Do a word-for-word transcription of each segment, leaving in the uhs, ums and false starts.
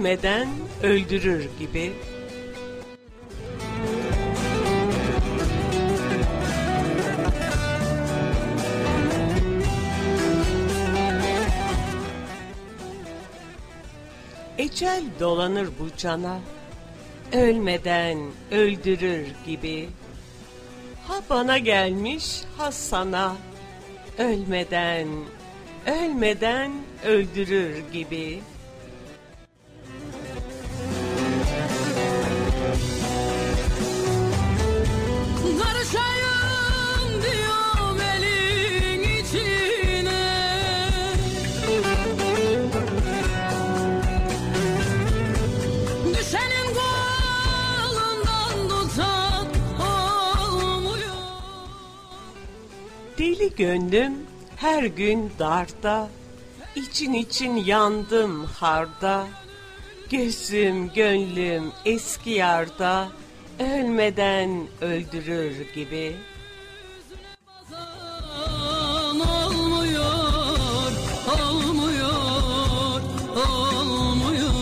ölmeden öldürür gibi. Ecel dolanır bu cana, ölmeden öldürür gibi. Ha bana gelmiş, ha sana, ölmeden, ölmeden öldürür gibi. Karışayım diyorum elin içine, düşenin kolundan tutsak olmuyor. Deli gönlüm her gün darda, için için yandım harda. Gözüm gönlüm eski yarda, ölmeden öldürür gibi. Olmuyor, olmuyor, olmuyor.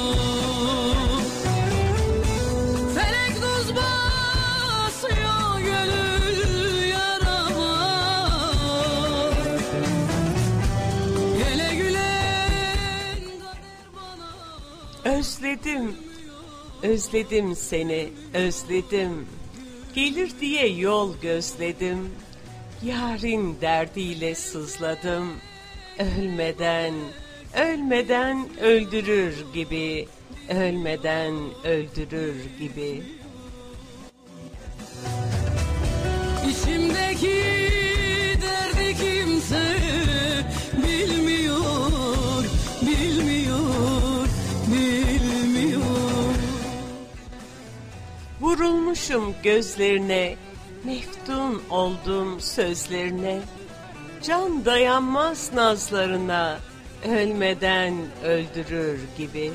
Felek tuz basıyor gönül yarama. Güle gülen kader bana. Özledim, özledim seni, özledim. Gelir diye yol gözledim. Yarın derdiyle sızladım. Ölmeden, ölmeden öldürür gibi. Ölmeden öldürür gibi. İçimdeki derdi kimse bilmiyor, bilmiyor, bilmiyor. Vurulmuşum gözlerine, meftun oldum sözlerine. Can dayanmaz nazlarına, ölmeden öldürür gibi.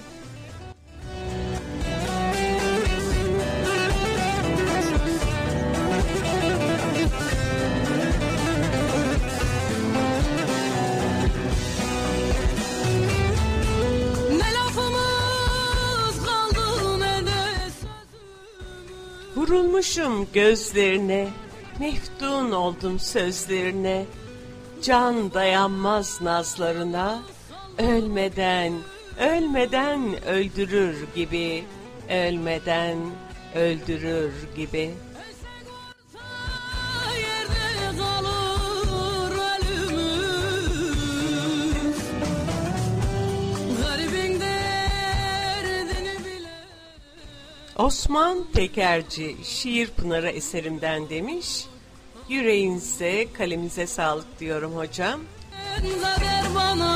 Ne lafımız kaldı ne de sözümüz. Vurulmuşum gözlerine, meftun oldum sözlerine. Can dayanmaz nazlarına, ölmeden, ölmeden öldürür gibi, ölmeden öldürür gibi. Yerde kalır ölümümüz. Garibin derdini bile. Osman Pekerci Şiir Pınarı eserimden demiş. Yüreğinize, kalemize sağlık diyorum hocam. Kader bana